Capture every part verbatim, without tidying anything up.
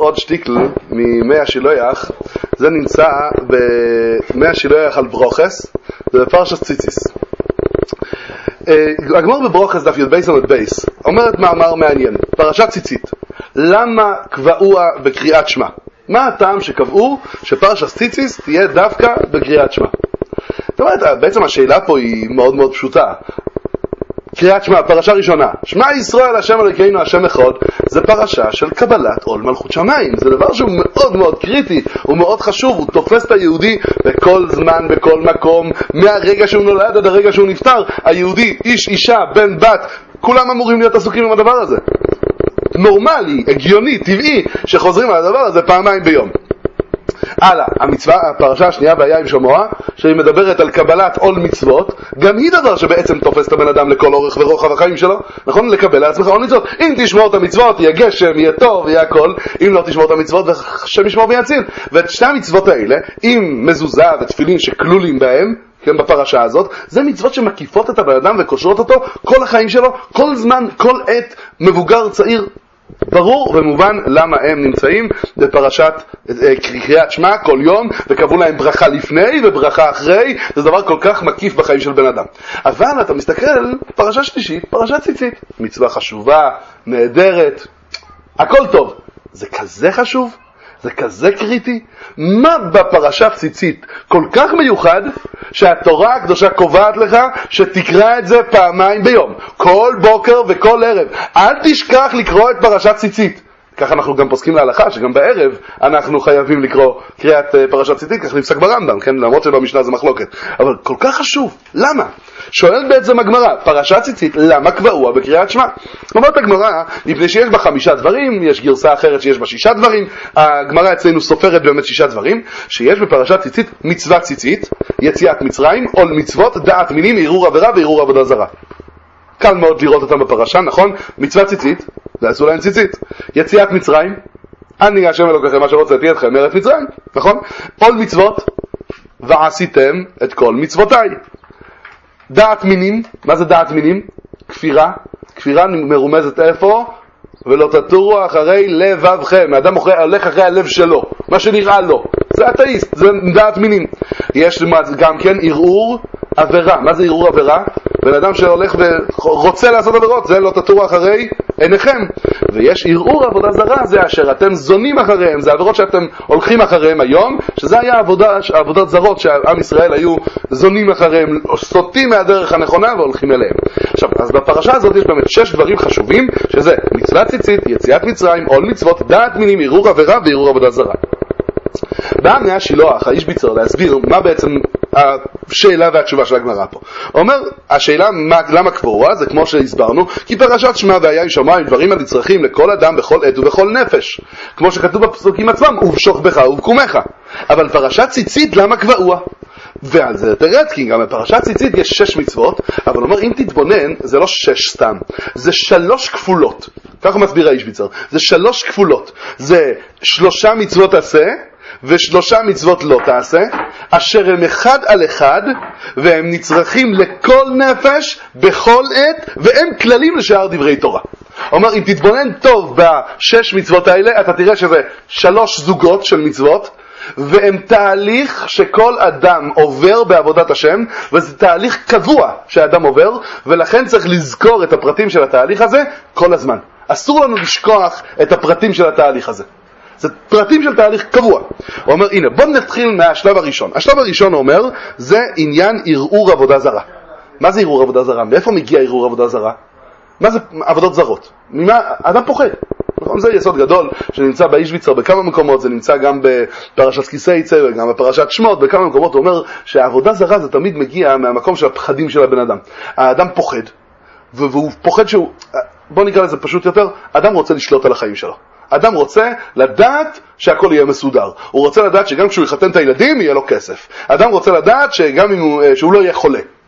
עוד שטיקל ממי השילוח. זה נמצא במי השילוח על ברוכס, זה בפרשת ציציס. הגמור בברוכס דף י' בייס עמוד בייס אומרת מאמר מעניין, פרשת ציצית. למה קבעוה בקריאת שמע? מה הטעם שקבעו שפרשת ציציס תהיה דווקא בקריאת שמע? זאת אומרת, בעצם השאלה פה היא מאוד מאוד פשוטה. קריאת שמע, פרשה ראשונה, שמע ישראל השם אלוקינו השם אחד, זה פרשה של קבלת עול מלכות שמיים. זה דבר שהוא מאוד מאוד קריטי, הוא מאוד חשוב, הוא תופס את היהודי בכל זמן, בכל מקום, מהרגע שהוא נולד עד הרגע שהוא נפטר. היהודי, איש, אישה, בן, בת, כולם אמורים להיות עסוקים עם הדבר הזה. נורמלי, הגיוני, טבעי, שחוזרים על הדבר הזה פעמיים ביום. הלאה, המצווה, הפרשה השנייה והיה עם שמוע, שהיא מדברת על קבלת עול מצוות, גם היא דבר שבעצם תופס את הבן אדם לכל אורך ורוחב החיים שלו, נכון? לקבל לעצמך עול מצוות. אם תשמור את המצוות, יהיה גשם, יהיה טוב, יהיה הכל. אם לא תשמור את המצוות, השם ישמור ויציל. ואת שתי המצוות האלה, עם מזוזה ותפילין שכלולים בהם, כן, בפרשה הזאת, זה מצוות שמקיפות את הבן אדם וקושרות אותו כל החיים שלו, כל זמן, כל עת, מבוגר, צעיר. ברור ומובן למה הם נמצאים בפרשת קריאת שמע כל יום, וקבעו להם ברכה לפני וברכה אחרי. זה דבר כל כך מקיף בחיים של בן אדם. אבל אתה מסתכל, פרשה שלישית, פרשת ציצית, מצווה חשובה, נהדרת, הכל טוב. זה כזה חשוב? זה כזה קריטי? מה בפרשת ציצית כל כך מיוחד שהתורה הקדושה קובעת לך שתקרא את זה פעמיים ביום, כל בוקר וכל ערב? אל תשכח לקרוא את פרשת ציצית. כך אנחנו גם פוסקים להלכה שגם בערב אנחנו חייבים לקרוא קריאת פרשת ציצית, כך נפסק ברמב"ם, כן? למרות שבמשנה זה מחלוקת, אבל כל כך חשוב. למה? שואלת בעצם הגמרא, פרשת ציצית, למה קבעוה בקריאת שמע? אומרת הגמרא, מפני שיש בה חמישה דברים, יש גרסה אחרת שיש בה שישה דברים. הגמרא אצלנו סופרת באמת שישה דברים, שיש בפרשת ציצית מצוות ציצית, יציאת מצרים, עול מצוות, דעת מינים, ערעור עבירה וערעור עבודה זרה. קל מאוד לראות אותם בפרשה, נכון? מצוות ציצית, ועשו להם ציצית. יציאת מצרים, אני השם אלוקיכם מה שרוצאתי אתכם מארץ מצרים, נכון? עול מצוות, ועשיתם את כל מצוותיי. דעת מינים, מה זה דעת מינים? כפירה. כפירה מרומזת איפה? ולא תטורו אחרי לבבכם. האדם הולך אחרי הלב שלו, מה שנראה לו. זה אתאיסט, זה דעת מינים. יש גם כן ערעור עבירה. מה זה ערעור עבירה? בן אדם שהולך ורוצה לעשות עבירות, זה לא תטורו אחרי עיניכם. ויש ערעור עבודה זרה, זה אשר אתם זונים אחריהם, זה עבירות שאתם הולכים אחריהם היום, שזה היה עבודה, עבודות זרות שעם ישראל היו זונים אחריהם, סוטים מהדרך הנכונה והולכים אליהם. עכשיו, אז בפרשה הזאת יש באמת שש דברים חשובים, שזה מצוות ציצית, יציאת מצרים, עול מצוות, דעת מינים, ערעור עבירה וערעור עבודה זרה. בא מהשילוח, האיש ביצר, להסביר מה בעצם השאלה והתשובה של הגמרא פה. אומר, השאלה מה, למה קבועה, זה כמו שהסברנו, כי פרשת שמע והיה עם שמיים דברים הנצרכים לכל אדם בכל עת ובכל נפש. כמו שכתוב בפסוקים עצמם, ובשוך בך ובקומך. אבל פרשת ציצית, למה קבועה? ועל זה תרד, כי גם בפרשת ציצית יש שש מצוות, אבל אומר, אם תתבונן, זה לא שש סתם, זה שלוש כפולות. ככה מסביר האיש ביצר, זה שלוש כפולות. זה שלושה מצוות עשה, ושלושה מצוות לא תעשה, אשר הם אחד על אחד, והם נצרכים לכל נפש, בכל עת, והם כללים לשאר דברי תורה. אומר, אם תתבונן טוב בשש מצוות האלה, אתה תראה שזה שלוש זוגות של מצוות, והם תהליך שכל אדם עובר בעבודת השם, וזה תהליך קבוע שהאדם עובר, ולכן צריך לזכור את הפרטים של התהליך הזה כל הזמן. אסור לנו לשכוח את הפרטים של התהליך הזה. זה פרטים של תהליך קבוע. הוא אומר, הנה, בוא נתחיל מהשלב הראשון. השלב הראשון אומר, זה עניין ערעור עבודה זרה. מה זה ערעור עבודה זרה? מאיפה מגיע ערעור עבודה זרה? מה זה עבודות זרות? ממה? אדם פוחד. נכון? זה יסוד גדול שנמצא באיש ביצר בכמה מקומות, זה נמצא גם בפרשת כיסייצא וגם בפרשת שמות, בכמה מקומות הוא אומר שהעבודה זרה זה תמיד מגיע מהמקום של הפחדים של הבן אדם. האדם פוחד, והוא פוחד שהוא, בוא נקרא לזה פשוט יותר, אדם רוצה לשלוט על החיים שלו. אדם רוצה לדעת שהכל יהיה מסודר. הוא רוצה לדעת שגם כשהוא יחתן את הילדים יהיה לו כסף. אדם רוצה לדעת שגם אם הוא, שהוא לא יהיה חולה.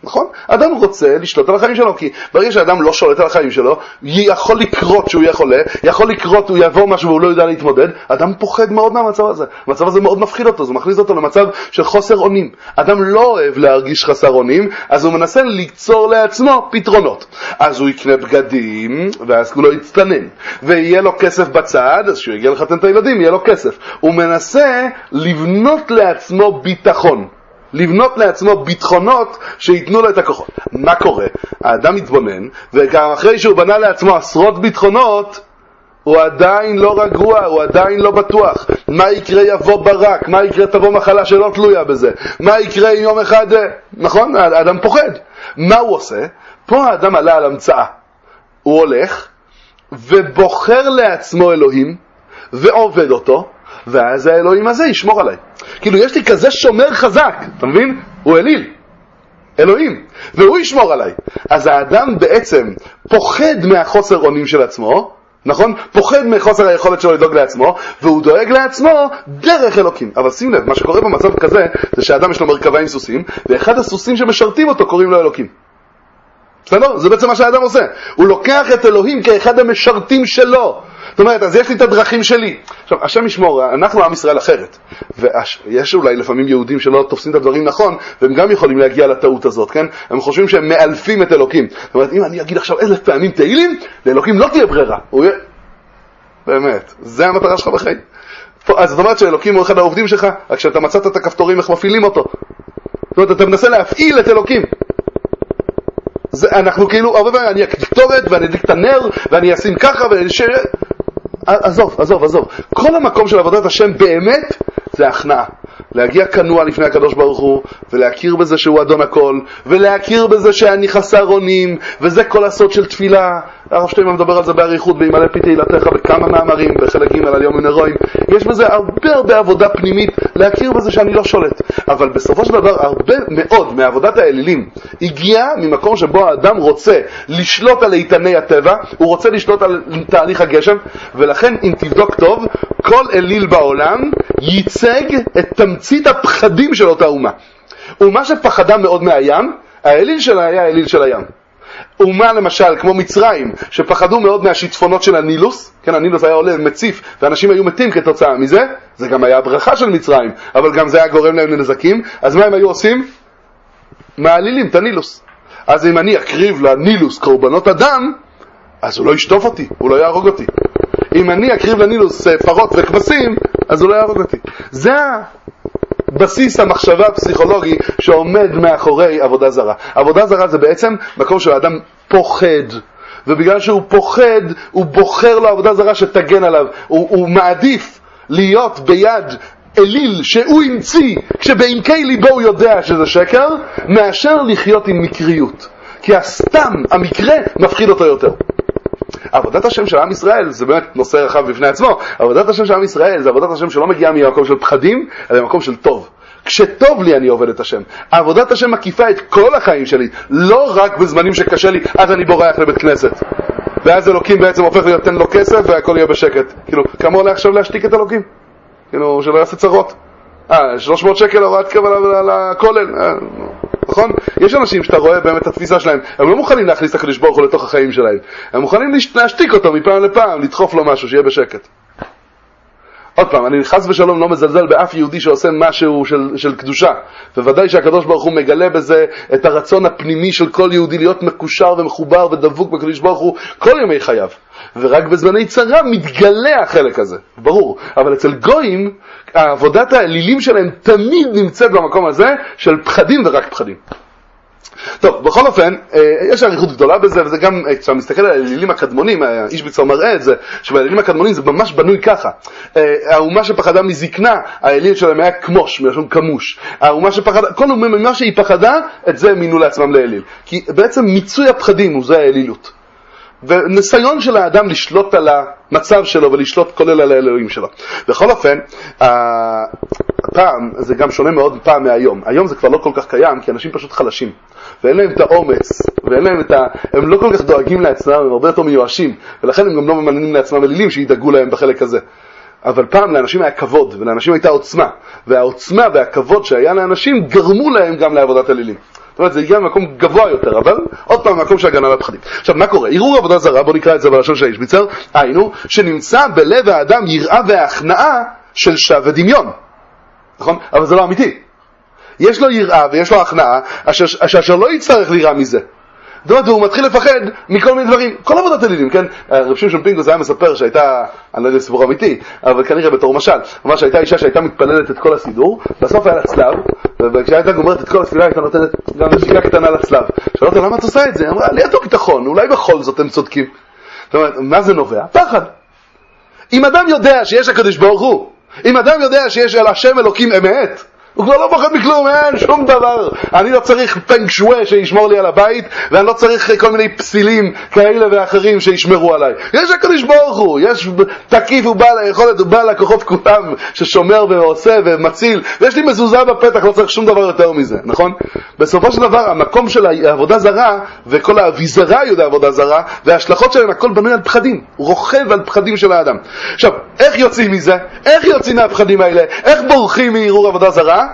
נכון? אדם רוצה לשלוט על החיים שלו, כי ברגע שאדם לא שולט על החיים שלו, יכול לקרות שהוא יהיה חולה, יכול לקרות הוא יבוא משהו והוא לא יודע להתמודד, אדם פוחד מאוד מהמצב הזה. המצב הזה מאוד מפחיד אותו, זה מכניס אותו למצב של חוסר אונים. אדם לא אוהב להרגיש חסר אונים, אז הוא מנסה ליצור לעצמו פתרונות. אז הוא יקנה בגדים, ואז הוא לא יצטנן. ויהיה לו כסף בצד, אז שהוא יגיע לחתן את הילדים, יהיה לו כסף. הוא מנסה לבנות לעצמו ביטחון. לבנות לעצמו ביטחונות שיתנו לו את הכוחות. מה קורה? האדם מתבונן, וגם אחרי שהוא בנה לעצמו עשרות ביטחונות, הוא עדיין לא רגוע, הוא עדיין לא בטוח. מה יקרה יבוא ברק? מה יקרה תבוא מחלה שלא תלויה בזה? מה יקרה יום אחד? נכון? האדם פוחד. מה הוא עושה? פה האדם עלה על המצאה. הוא הולך ובוחר לעצמו אלוהים ועובד אותו, ואז האלוהים הזה ישמור עליי. כאילו יש לי כזה שומר חזק, אתה מבין? הוא אליל, אלוהים, והוא ישמור עליי. אז האדם בעצם פוחד מהחוסר אונים של עצמו, נכון? פוחד מחוסר היכולת שלו לדאוג לעצמו, והוא דואג לעצמו דרך אלוקים. אבל שים לב, מה שקורה במצב כזה, זה שהאדם יש לו מרכבה עם סוסים, ואחד הסוסים שמשרתים אותו קוראים לו אלוקים. בסדר? זה בעצם מה שהאדם עושה. הוא לוקח את אלוהים כאחד המשרתים שלו. זאת אומרת, אז יש לי את הדרכים שלי. עכשיו, השם ישמור, אנחנו עם ישראל אחרת. ויש אולי לפעמים יהודים שלא תופסים את הדברים נכון, והם גם יכולים להגיע לטעות הזאת, כן? הם חושבים שהם מאלפים את אלוקים. זאת אומרת, אם אני אגיד עכשיו אלף פעמים תהילים, לאלוקים לא תהיה ברירה. הוא יהיה... באמת, זה המטרה שלך בחיים. אז זאת אומרת שאלוקים הוא אחד העובדים שלך, רק כשאתה מצאת את הכפתורים, איך מפעילים אותו. זאת אומרת, אתה מנסה להפעיל את אלוקים. זה, אנחנו כאילו, הרבה פעמים, אני אקטורת ואני אדליק את הנר ואני אשים ככה וש... עזוב, עזוב, עזוב. כל המקום של עבודת השם באמת זה הכנעה. להגיע כנוע לפני הקדוש ברוך הוא, ולהכיר בזה שהוא אדון הכל, ולהכיר בזה שאני חסר אונים, וזה כל הסוד של תפילה. הרב שטיינמן מדבר על זה בעריכות, בימלא פי תהילתך בכמה מאמרים, בחלק ג' על יום מן הרועים. יש בזה הרבה הרבה עבודה פנימית, להכיר בזה שאני לא שולט. אבל בסופו של דבר, הרבה מאוד מעבודת האלילים הגיעה ממקום שבו האדם רוצה לשלוט על איתני הטבע, הוא רוצה לשלוט על תהליך הגשם, ולכן אם תבדוק טוב, כל אליל בעולם ייצג את תמצית הפחדים של אותה אומה. אומה שפחדה מאוד מהים, האליל שלה היה האליל של הים. אומה למשל כמו מצרים שפחדו מאוד מהשיטפונות של הנילוס, כן, הנילוס היה עולה מציף ואנשים היו מתים כתוצאה מזה, זה גם היה הברכה של מצרים, אבל גם זה היה גורם להם לנזקים. אז מה הם היו עושים? מעלילים את הנילוס. אז אם אני אקריב לנילוס קורבנות אדם, אז הוא לא ישטוף אותי, הוא לא יהרוג אותי. אם אני אקריב לנילוס פרות וכבשים, אז הוא לא יהרוג אותי. זה בסיס המחשבה הפסיכולוגי שעומד מאחורי עבודה זרה. עבודה זרה זה בעצם מקום שהאדם פוחד, ובגלל שהוא פוחד הוא בוחר לו עבודה זרה שתגן עליו. הוא, הוא מעדיף להיות ביד אליל שהוא המציא כשבעמקי ליבו הוא יודע שזה שקר, מאשר לחיות עם מקריות, כי הסתם המקרה מפחיד אותו יותר. עבודת השם של עם ישראל זה באמת נושא רחב בפני עצמו. עבודת השם של עם ישראל זה עבודת השם שלא מגיעה ממקום של פחדים, אלא ממקום של טוב. כשטוב לי אני עובד את השם. עבודת השם מקיפה את כל החיים שלי, לא רק בזמנים שקשה לי, אז אני בורח לבית כנסת. ואז אלוקים בעצם הופך להיות תן לו כסף והכל יהיה בשקט. כאילו, כמה עולה עכשיו להשתיק את אלוקים? כאילו, שלא יעשה צרות. אה, שלוש מאות שקל הוראת קבל על הכולל. נכון? יש אנשים שאתה רואה באמת את התפיסה שלהם, הם לא מוכנים להכניס את הקדוש ברוך הוא לתוך החיים שלהם. הם מוכנים להשתיק אותו מפעם לפעם, לדחוף לו משהו, שיהיה בשקט. עוד פעם, אני חס ושלום לא מזלזל באף יהודי שעושה משהו של, של קדושה. וודאי שהקדוש ברוך הוא מגלה בזה את הרצון הפנימי של כל יהודי להיות מקושר ומחובר ודבוק בקדוש ברוך הוא כל ימי חייו. ורק בזמני צרה מתגלה החלק הזה, ברור. אבל אצל גויים, עבודת האלילים שלהם תמיד נמצאת במקום הזה של פחדים ורק פחדים. טוב, בכל אופן, יש עריכות גדולה בזה, וזה גם, כשאתה מסתכל על האלילים הקדמונים, האיש ביצור מראה את זה, שבאלילים הקדמונים זה ממש בנוי ככה. האומה שפחדה מזקנה, האליל שלהם היה כמוש, מלשון כמוש. האומה שפחדה, כל אומה ממה שהיא פחדה, את זה מינו לעצמם לאליל. כי בעצם מיצוי הפחדים הוא זה האלילות. וניסיון של האדם לשלוט על המצב שלו ולשלוט כולל על האלוהים שלו. בכל אופן, הפעם זה גם שונה מאוד פעם מהיום. היום זה כבר לא כל כך קיים, כי אנשים פשוט חלשים. ואין להם את האומץ, ואין להם את ה... הם לא כל כך דואגים לעצמם, הם הרבה יותר מיואשים, ולכן הם גם לא ממנים לעצמם אלילים שידאגו להם בחלק הזה. אבל פעם לאנשים היה כבוד, ולאנשים הייתה עוצמה, והעוצמה והכבוד שהיה לאנשים גרמו להם גם לעבודת אלילים. זאת אומרת, זה הגיע ממקום גבוה יותר, אבל עוד פעם, ממקום של הגנה לפחדים. עכשיו, מה קורה? ערעור עבודה זרה, בוא נקרא את זה בלשון של האישביצר, היינו, שנמצא בלב האדם יראה והכנעה של שווה ודמיון. נכון? אבל זה לא אמיתי. יש לו יראה ויש לו הכנעה, אשר, אשר לא יצטרך ליראה מזה. זאת אומרת, הוא מתחיל לפחד מכל מיני דברים, כל עבודת אלילים, כן? רב שמשון פינקוס היה מספר שהייתה, אני לא יודע סיפור אמיתי, אבל כנראה בתור משל, אמר שהייתה אישה שהייתה מתפללת את כל הסידור, בסוף היה לה צלב, וכשהייתה גומרת את כל הספילה, הייתה נותנת גם נשיקה קטנה לצלב. שאלת למה את עושה את זה? אמרה, לידו ביטחון, אולי בכל זאת הם צודקים. זאת אומרת, מה זה נובע? פחד. אם אדם יודע שיש הקדוש ברוך הוא, אם אדם יודע שיש על השם אלוקים אמת, הוא כבר לא פוחד מכלום, אין שום דבר. אני לא צריך פנג שווי שישמור לי על הבית, ואני לא צריך כל מיני פסילים כאלה ואחרים שישמרו עליי. יש הקדוש ברוך הוא, יש תקיף, הוא בא ליכולת, הוא בא לכוחות כולם ששומר ועושה ומציל, ויש לי מזוזה בפתח, לא צריך שום דבר יותר מזה, נכון? בסופו של דבר, המקום של העבודה זרה, וכל האביזרה יהודה עבודה זרה, וההשלכות שלהם, הכל בנוי על פחדים. הוא רוכב על פחדים של האדם. עכשיו, איך יוצאים מזה? איך יוצאים מהפחדים האלה? איך בורחים מערעור עבודה זרה?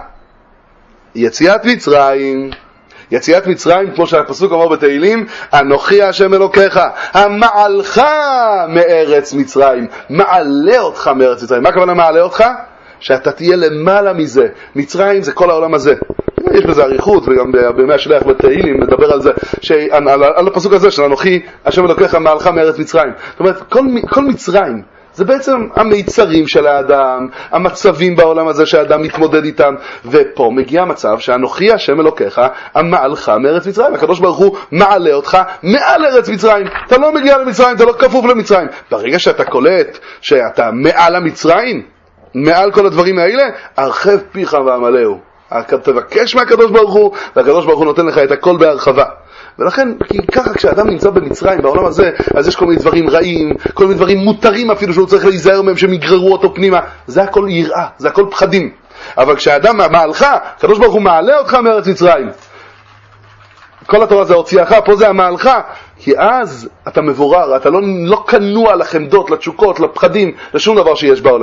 יציאת מצרים. יציאת מצרים, כמו שהפסוק אומר בתהילים, אנוכי השם אלוקיך, המעלך מארץ מצרים, מעלה אותך מארץ מצרים. מה הכוונה מעלה אותך? שאתה תהיה למעלה מזה. מצרים זה כל העולם הזה. יש בזה עריכות, וגם בימי השליח בתהילים מדבר על זה, שעל, על, על הפסוק הזה של אנוכי השם אלוקיך, מעלך מארץ מצרים. זאת אומרת, כל, כל מצרים זה בעצם המיצרים של האדם, המצבים בעולם הזה שהאדם מתמודד איתם, ופה מגיע המצב שאנוכי השם אלוקיך, המעלך מארץ מצרים. הקדוש ברוך הוא מעלה אותך מעל ארץ מצרים. אתה לא מגיע למצרים, אתה לא כפוף למצרים. ברגע שאתה קולט שאתה מעל המצרים, מעל כל הדברים האלה, הרחב פיך והמלאו. תבקש מהקדוש ברוך הוא, והקדוש ברוך הוא נותן לך את הכל בהרחבה. ולכן, כי ככה כשאדם נמצא במצרים, בעולם הזה, אז יש כל מיני דברים רעים, כל מיני דברים מותרים אפילו שהוא צריך להיזהר מהם, שהם יגררו אותו פנימה. זה הכל יראה, זה הכל פחדים. אבל כשאדם מעלך, הקדוש ברוך הוא מעלה אותך מארץ מצרים. כל התורה זה הוציאך, פה זה המעלך, כי אז אתה מבורר, אתה לא, לא כנוע לחמדות, לתשוקות, לפחדים, לשום דבר שיש בעולם.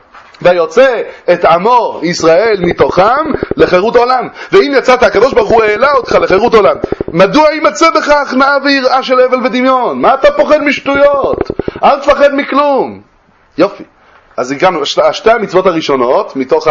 ויוצא את עמו ישראל מתוכם לחירות עולם. ואם יצאת, הקדוש ברוך הוא העלה אותך לחירות עולם. מדוע יימצא בך הכנעה ויראה של הבל ודמיון? מה אתה פוחד משטויות? אל תפחד מכלום. יופי. אז הגענו, שתי המצוות הראשונות, מתוך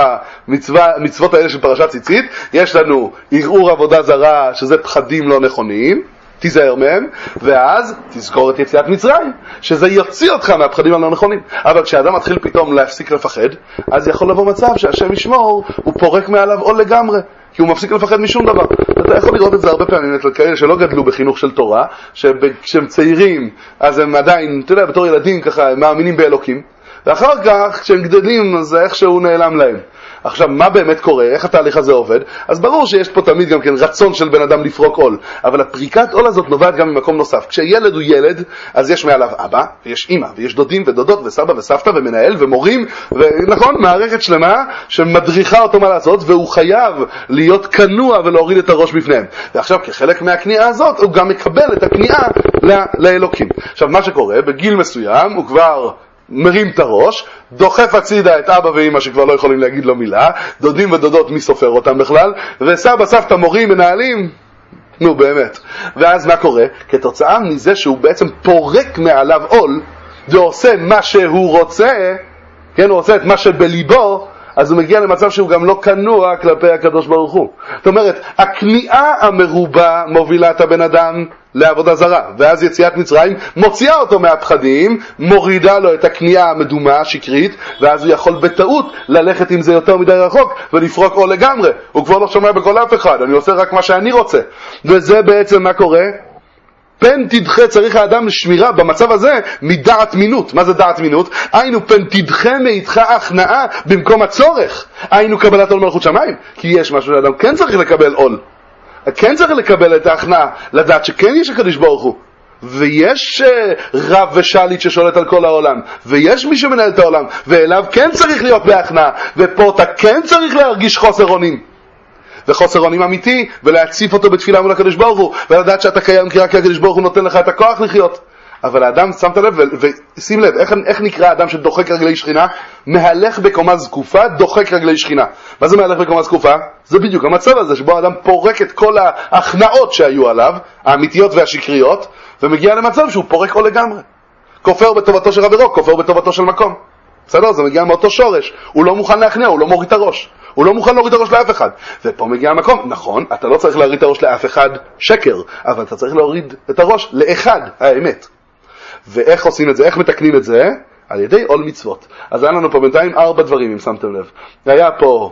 המצוות האלה של פרשת ציצית, יש לנו ערעור עבודה זרה, שזה פחדים לא נכונים, תיזהר מהם, ואז תזכור את יציאת מצרים, שזה יוציא אותך מהפחדים הלא נכונים. אבל כשאדם מתחיל פתאום להפסיק לפחד, אז יכול לבוא מצב שהשם ישמור, הוא פורק מעליו עול לגמרי, כי הוא מפסיק לפחד משום דבר. אתה יכול לראות את זה הרבה פעמים, את כאלה שלא גדלו בחינוך של תורה, שכשהם צעירים, אז הם עדיין, אתה יודע, בתור ילדים ככה, הם מאמינים באלוקים, ואחר כך, כשהם גדלים, אז איכשהו נעלם להם. עכשיו, מה באמת קורה? איך התהליך הזה עובד? אז ברור שיש פה תמיד גם כן רצון של בן אדם לפרוק עול, אבל הפריקת עול הזאת נובעת גם ממקום נוסף. כשילד הוא ילד, אז יש מעליו אבא, ויש אמא, ויש דודים ודודות וסבא וסבתא ומנהל ומורים, ונכון, מערכת שלמה שמדריכה אותו מה לעשות, והוא חייב להיות כנוע ולהוריד את הראש בפניהם. ועכשיו, כחלק מהכניעה הזאת, הוא גם מקבל את הכניעה לאלוקים. עכשיו, מה שקורה, בגיל מסוים, הוא כבר מרים את הראש, דוחף הצידה את אבא ואמא שכבר לא יכולים להגיד לו מילה, דודים ודודות מי סופר אותם בכלל, וסבא, סבתא, מורים, מנהלים, נו באמת. ואז מה קורה? כתוצאה מזה שהוא בעצם פורק מעליו עול, ועושה מה שהוא רוצה, כן, הוא עושה את מה שבליבו, אז הוא מגיע למצב שהוא גם לא כנוע כלפי הקדוש ברוך הוא. זאת אומרת, הכניעה המרובה מובילה את הבן אדם לעבודה זרה, ואז יציאת מצרים מוציאה אותו מהפחדים, מורידה לו את הכניעה המדומה, השקרית, ואז הוא יכול בטעות ללכת עם זה יותר מדי רחוק ולפרוק עול לגמרי. הוא כבר לא שומע בכל אף אחד, אני עושה רק מה שאני רוצה. וזה בעצם מה קורה? פן תדחה, צריך האדם לשמירה במצב הזה מדעת מינות. מה זה דעת מינות? היינו פן תדחה מאיתך הכנעה במקום הצורך, היינו קבלת עול מלכות שמיים. כי יש משהו שאדם כן צריך לקבל עול, כן צריך לקבל את ההכנעה, לדעת שכן יש הקדוש ברוך הוא, ויש רב ושליט ששולט על כל העולם, ויש מי שמנהל את העולם, ואליו כן צריך להיות בהכנעה, ופה אתה כן צריך להרגיש חוסר אונים, וחוסר אונים אמיתי, ולהציף אותו בתפילה מול הקדוש ברוך הוא, ולדעת שאתה קיים כי רק הקדוש ברוך הוא נותן לך את הכוח לחיות. אבל האדם, שמת לב, ושים לב, איך, איך נקרא האדם שדוחק רגלי שכינה? מהלך בקומה זקופה, דוחק רגלי שכינה. מה זה מהלך בקומה זקופה? זה בדיוק המצב הזה, שבו האדם פורק את כל ההכנעות שהיו עליו, האמיתיות והשקריות, ומגיע למצב שהוא פורק כל לגמרי. כופר בטובתו של חברו, כופר בטובתו של מקום. בסדר? זה מגיע מאותו שורש. הוא לא מוכן להכנע, הוא לא מוריד את הראש. הוא לא מוכן להוריד את הראש לאף אחד. ופה מגיע המקום. נכון, אתה לא צריך להוריד את הראש לאף אחד, שקר, אבל אתה צריך להוריד את הראש לאחד, האמת. ואיך עושים את זה? איך מתקנים את זה? על ידי עול מצוות. אז היה לנו פה בינתיים ארבע דברים, אם שמתם לב. היה פה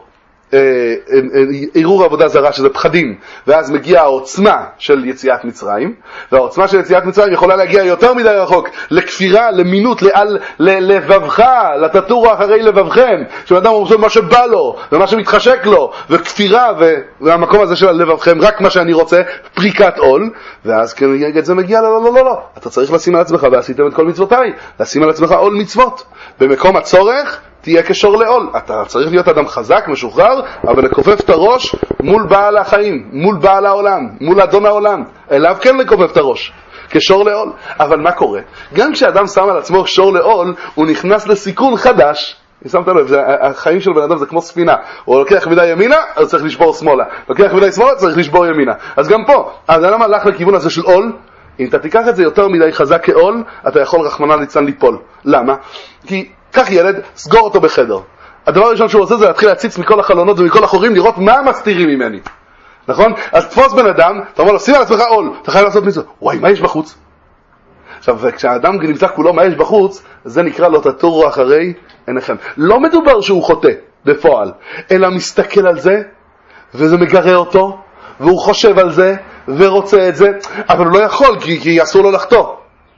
ערעור עבודה זרה, שזה פחדים, ואז מגיעה העוצמה של יציאת מצרים, והעוצמה של יציאת מצרים יכולה להגיע יותר מדי רחוק, לכפירה, למינות, לעל, ללבבך, לתטורו אחרי לבבכם, שאדם עושה מה שבא לו, ומה שמתחשק לו, וכפירה, והמקום הזה של לבבכם, רק מה שאני רוצה, פריקת עול, ואז כנגד זה מגיע, לא, לא, לא, לא, לא, אתה צריך לשים על עצמך, ועשיתם את כל מצוותיי, לשים על עצמך עול מצוות, במקום הצורך, תהיה כשור לעול. אתה צריך להיות אדם חזק, משוחרר, אבל לכופף את הראש מול בעל החיים, מול בעל העולם, מול אדון העולם. אליו כן לכופף את הראש, כשור לעול. אבל מה קורה? גם כשאדם שם על עצמו שור לעול, הוא נכנס לסיכון חדש. שמת לב, החיים של בן אדם זה כמו ספינה. הוא לוקח מדי ימינה, אז צריך לשבור שמאלה. לוקח מדי שמאלה, צריך לשבור ימינה. אז גם פה, אז האדם הלך לכיוון הזה של עול. אם אתה תיקח את זה יותר מדי חזק כעול, אתה יכול רחמנא ליצלן ליפול. למה? כי קח ילד, סגור אותו בחדר. הדבר הראשון שהוא עושה זה להתחיל להציץ מכל החלונות ומכל החורים, לראות מה מסתירים ממני. נכון? אז תפוס בן אדם, אתה אומר לו, שים על עצמך עול, אתה חייב לעשות מצווה. וואי, מה יש בחוץ? עכשיו, כשהאדם נמצא כולו מה יש בחוץ, זה נקרא לו תטורו אחרי עיניכם. לא מדובר שהוא חוטא בפועל, אלא מסתכל על זה, וזה מגרה אותו, והוא חושב על זה, ורוצה את זה, אבל הוא לא יכול, כי, כי אסור לו לחטוא.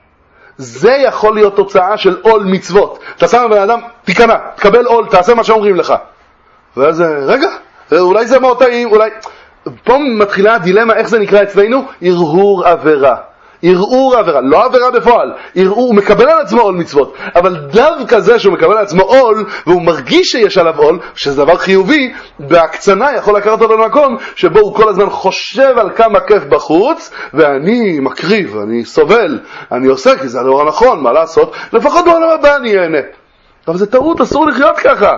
זה יכול להיות תוצאה של עול מצוות. אתה שם לבן אדם, תיכנע, תקבל עול, תעשה מה שאומרים לך. ואז, רגע, אולי זה מאוד טעים, אולי... פה מתחילה הדילמה, איך זה נקרא אצלנו? הרהור עבירה. ערעור עבירה, לא עבירה בפועל, ערעור, הוא מקבל על עצמו עול מצוות, אבל דווקא זה שהוא מקבל על עצמו עול, והוא מרגיש שיש עליו עול, שזה דבר חיובי, בהקצנה יכול לקחת אותו למקום, שבו הוא כל הזמן חושב על כמה כיף בחוץ, ואני מקריב, אני סובל, אני עושה, כי זה הדבר הנכון, מה לעשות? לפחות בעולם הבא אני אהנה. אבל זה טעות, אסור לחיות ככה.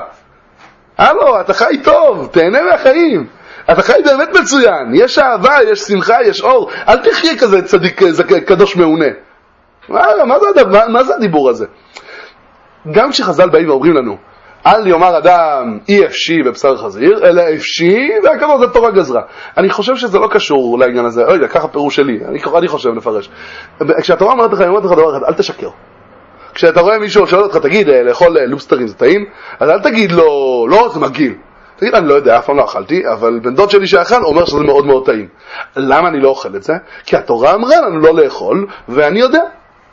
הלו, אתה חי טוב, תהנה מהחיים. אתה חי באמת מצוין, יש אהבה, יש שמחה, יש אור, אל תחיה כזה צדיק, קדוש מעונה. מה, מה, זה, מה, מה זה הדיבור הזה? גם כשחז"ל באים ואומרים לנו, אל יאמר אדם אי אפשי בבשר חזיר, אלא אפשי, והכבוד זה תורה גזרה. אני חושב שזה לא קשור לעניין הזה, אוי, ככה פירוש שלי, אני, אני חושב לפרש. כשהתורה אומרת לך, אני אומרת לך דבר אחד, אל תשקר. כשאתה רואה מישהו שואל אותך, תגיד, לאכול לובסטרים זה טעים, אז אל תגיד לו, לא, זה מגעיל. תגיד, אני לא יודע, אף פעם לא אכלתי, אבל בן דוד שלי שאכל אומר שזה מאוד מאוד טעים. למה אני לא אוכל את זה? כי התורה אמרה לנו לא לאכול, ואני יודע.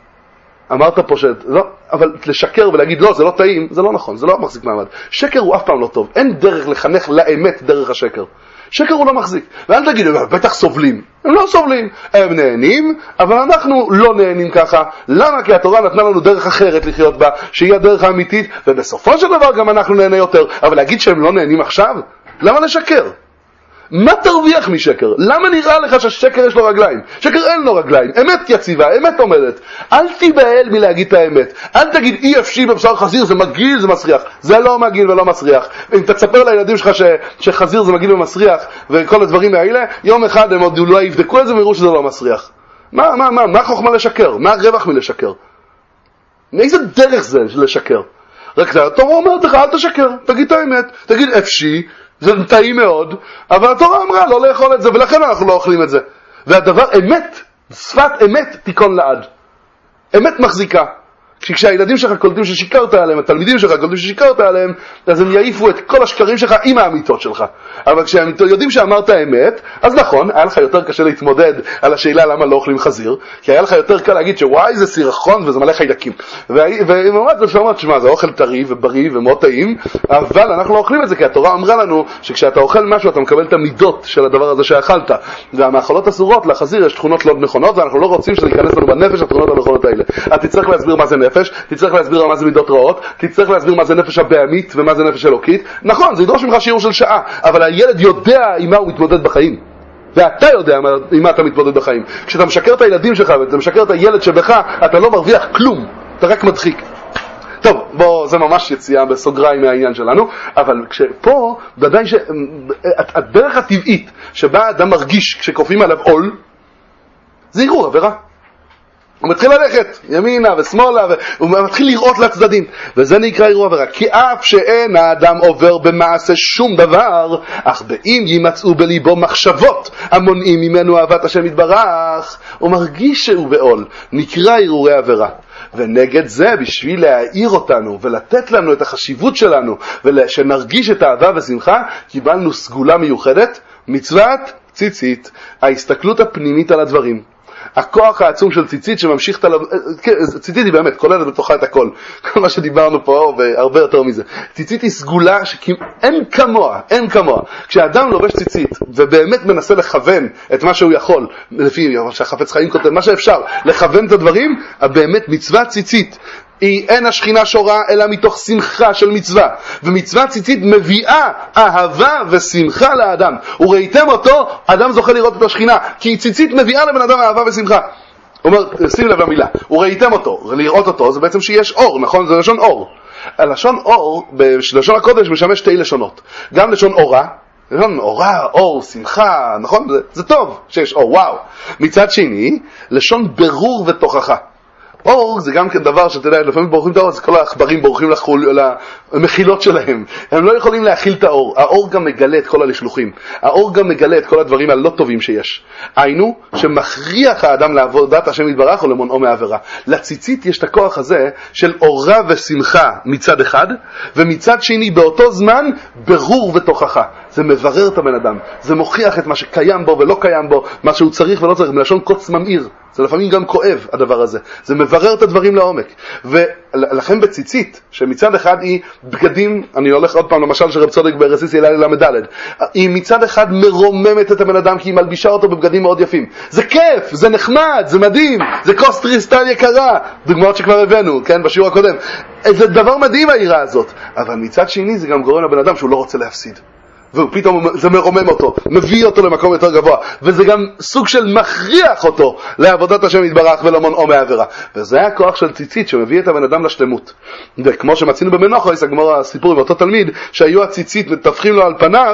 אמרת פה ש... לא, אבל לשקר ולהגיד לא, זה לא טעים, זה לא נכון, זה לא מחזיק מעמד. שקר הוא אף פעם לא טוב, אין דרך לחנך לאמת דרך השקר. שקר הוא לא מחזיק. ואל תגיד, בטח סובלים. הם לא סובלים, הם נהנים, אבל אנחנו לא נהנים ככה. למה? כי התורה נתנה לנו דרך אחרת לחיות בה, שהיא הדרך האמיתית, ובסופו של דבר גם אנחנו נהנה יותר. אבל להגיד שהם לא נהנים עכשיו? למה לשקר? מה תרוויח משקר? למה נראה לך ששקר יש לו רגליים? שקר אין לו רגליים, אמת יציבה, אמת עומדת. אל תיבהל מלהגיד את האמת. אל תגיד אי אפשי בבשר חזיר, זה מגעיל, זה מסריח. זה לא מגעיל ולא מסריח. אם תספר לילדים שלך ש... שחזיר זה מגעיל ומסריח וכל הדברים האלה, יום אחד הם עוד אולי יבדקו את זה ויראו שזה לא מסריח. מה, מה, מה, מה חוכמה לשקר? מה הרווח מלשקר? מאיזה דרך זה לשקר? רק זה, התורה אומרת לך, אל תשקר, תגיד את האמת, תגיד אפשי, זה טעים מאוד, אבל התורה אמרה לא לאכול את זה, ולכן אנחנו לא אוכלים את זה. והדבר, אמת, שפת אמת תיכון לעד. אמת מחזיקה. כשהילדים שלך קולטים ששיקרת עליהם, התלמידים שלך קולטים ששיקרת עליהם, אז הם יעיפו את כל השקרים שלך עם האמיתות שלך. אבל כשהם יודעים שאמרת האמת, אז נכון, היה לך יותר קשה להתמודד על השאלה למה לא אוכלים חזיר, כי היה לך יותר קל להגיד שוואי זה סירחון וזה מלא חיידקים. והם אומרת, זה שאומרת, שמה, זה אוכל טרי ובריא ומאוד טעים, אבל אנחנו לא אוכלים את זה, כי התורה אמרה לנו שכשאתה אוכל משהו אתה מקבל את המידות של הדבר הזה שאכלת. והמאכלות אסורות לחזיר יש תכונות לא נכונות, ואנחנו לא רוצים שזה ייכנס לנו בנפש התכונות הנכונות האלה. אתה תצטרך להסביר מה זה נפש, תצטרך להסביר מה זה מידות רעות, תצטרך להסביר מה זה נפש הבהמית ומה זה נפש אלוקית. נכון, זה ידרוש ממך שיעור של שעה, אבל הילד יודע עם מה הוא מתמודד בחיים. ואתה יודע עם מה אתה מתמודד בחיים. כשאתה משקר את הילדים שלך ואתה משקר את הילד שבך, אתה לא מרוויח כלום, אתה רק מדחיק. טוב, בוא, זה ממש יציאה בסוגריים מהעניין שלנו, אבל כשפה, ודאי שהדרך הטבעית שבה האדם מרגיש כשכופים עליו עול, זה ערעור עבירה. הוא מתחיל ללכת ימינה ושמאלה, והוא מתחיל לראות לצדדים, וזה נקרא ערעור עבירה. כי אף שאין האדם עובר במעשה שום דבר, אך באם יימצאו בליבו מחשבות המונעים ממנו אהבת השם יתברך, הוא מרגיש שהוא בעול, נקרא ערעורי עבירה. ונגד זה, בשביל להעיר אותנו ולתת לנו את החשיבות שלנו ושנרגיש את האהבה ושמחה, קיבלנו סגולה מיוחדת, מצוות ציצית, ההסתכלות הפנימית על הדברים. הכוח העצום של ציצית שממשיך, תל... ציצית היא באמת, כוללת בתוכה את הכל. כל מה שדיברנו פה והרבה יותר מזה. ציצית היא סגולה שאין כמוה, אין כמוה. כשאדם לובש ציצית ובאמת מנסה לכוון את מה שהוא יכול, לפי שהחפץ חיים כותב, מה שאפשר, לכוון את הדברים, באמת מצוות ציצית. היא אין השכינה שורה אלא מתוך שמחה של מצווה, ומצוות ציצית מביאה אהבה ושמחה לאדם. וראיתם אותו, אדם זוכה לראות את השכינה, כי ציצית מביאה לבן אדם אהבה ושמחה. הוא אומר, שים לב למילה, וראיתם אותו, לראות אותו זה בעצם שיש אור, נכון? זה לשון אור. הלשון אור, בלשון הקודש משמש שתי לשונות, גם לשון אורה, לשון אורה, אור, שמחה, נכון? זה, זה טוב שיש אור, וואו. מצד שני, לשון ברור ותוכחה. אור זה גם כן דבר שאתה יודע, לפעמים בורחים את האור, אז כל העכברים בורחים לחול, למחילות שלהם. הם לא יכולים להכיל את האור. האור גם מגלה את כל הלשלוחים. האור גם מגלה את כל הדברים הלא טובים שיש. היינו, שמכריח האדם לעבודת השם יתברך או למונעו מעבירה. לציצית יש את הכוח הזה של אורה ושמחה מצד אחד, ומצד שני באותו זמן ברור ותוכחה. זה מברר את הבן אדם. זה מוכיח את מה שקיים בו ולא קיים בו, מה שהוא צריך ולא צריך, מלשון קוץ ממאיר. זה לפעמים גם כואב הדבר הזה. זה מברר את הדברים לעומק. ולכן בציצית, שמצד אחד היא בגדים, אני הולך עוד פעם למשל שרב צודק ברסיס ילה למדלד, היא מצד אחד מרוממת את הבן אדם כי היא מלבישה אותו בבגדים מאוד יפים. זה כיף, זה נחמד, זה מדהים, זה כוס טריסטל יקרה, דוגמאות שכבר הבאנו, כן, בשיעור הקודם. זה דבר מדהים העירה הזאת. אבל מצד שני זה גם גורם לבן אדם שהוא לא רוצה להפסיד. ופתאום זה מרומם אותו, מביא אותו למקום יותר גבוה, וזה גם סוג של מכריח אותו לעבודת השם יתברך ולמונעו מעבירה. וזה הכוח של ציצית שמביא את הבן אדם לשלמות. וכמו שמצינו במנוחו, יסגמור הסיפור עם אותו תלמיד, שהיו הציצית מטפחים לו על פניו,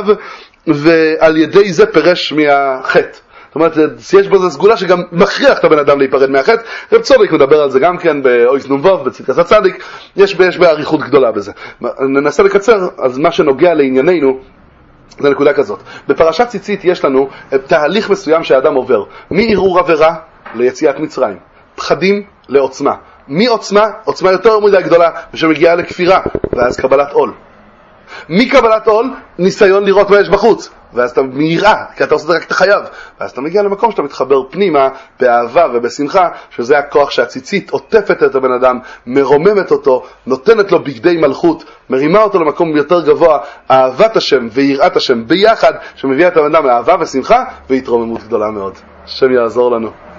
ועל ידי זה פרש מהחטא. זאת אומרת, יש בו זו סגולה שגם מכריח את הבן אדם להיפרד מהחטא. רב צודק מדבר על זה גם כן באויס נובוב, בצדקת הצדיק, יש, יש בעריכות גדולה בזה. ננסה לקצר, אז מה שנוגע לענייננו, זה נקודה כזאת. בפרשת ציצית יש לנו תהליך מסוים שהאדם עובר. מערעור עבירה ליציאת מצרים. פחדים לעוצמה. מעוצמה, עוצמה יותר מדי גדולה, ושמגיעה לכפירה, ואז קבלת עול. מקבלת עול, ניסיון לראות מה יש בחוץ. ואז אתה מיראה, כי אתה עושה את זה רק את החייב. ואז אתה מגיע למקום שאתה מתחבר פנימה, באהבה ובשמחה, שזה הכוח שהציצית עוטפת את הבן אדם, מרוממת אותו, נותנת לו בגדי מלכות, מרימה אותו למקום יותר גבוה, אהבת השם ויראת השם ביחד, שמביאה את הבן אדם לאהבה ושמחה, והתרוממות גדולה מאוד. השם יעזור לנו.